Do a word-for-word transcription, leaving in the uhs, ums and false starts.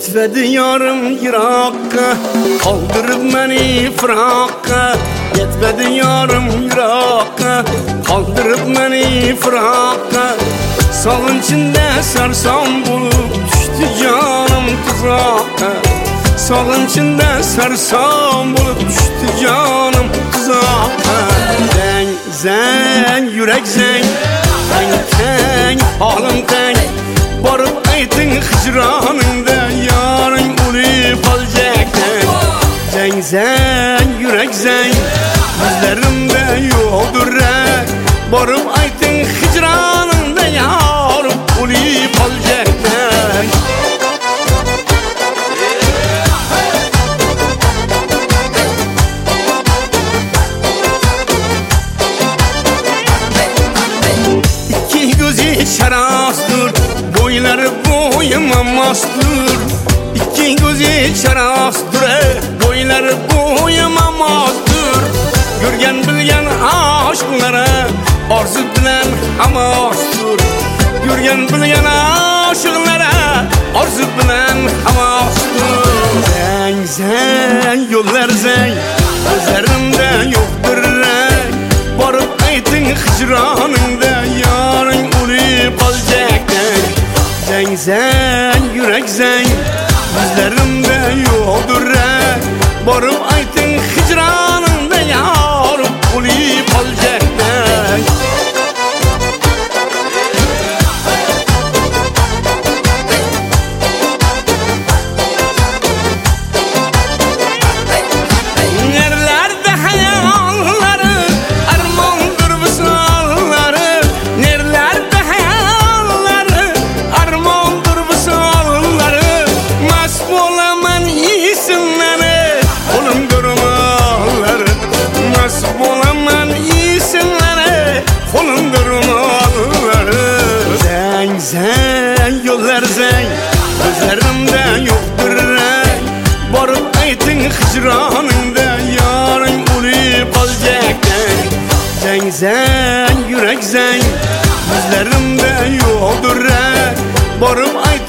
Yetmedi yarım Irak'a, kaldırıp beni Irak'a. Yetmedi yarım Irak'a, kaldırıp beni Irak'a. Sağın içinde sersam bulup düştü canım tuzak'a. Sağın içinde sersam bulup düştü canım tuzak'a. Zen, zen, yürek zen, ten, ten, halim ten. Barıp aytın hicranında yarın ulup alacaktın. Zen, zen, yürek zen, yüzlerimde yoktur rek. Barıp aytın hicranında yarın ulup alacaktın. İki gözü şarastır, boyları boyuma mastır. İki gözü şarastır, boyları boyuma mastır. Görgen bilgen aşklara arzu bilen hamastır. Görgen bilgen aşklara arzu bilen hamastır. Zen zen yollar zen, gözlerimde yoktur renk. Barıp aytın hicranında yarın ulup alacaktın. Zen zen yürek zen, yüzlerimde yoktur renk. Barıp aytın hicranında yarın ulup alacaktın. Nerelerde hayalları, armandır vısalları. Nerelerde hayalları, armandır vısalları. Mast bolaman iyisinleri, kolum durmaları. Mast bolaman iyisinleri, kolum durmaları. Zen zen yollar zen, gözlerimde yoktur renk. Barıp aytın hicranında yarın ulup alacaktın. Zen zen yürek zen, yüzlerimde yoktur renk. Barıp aytın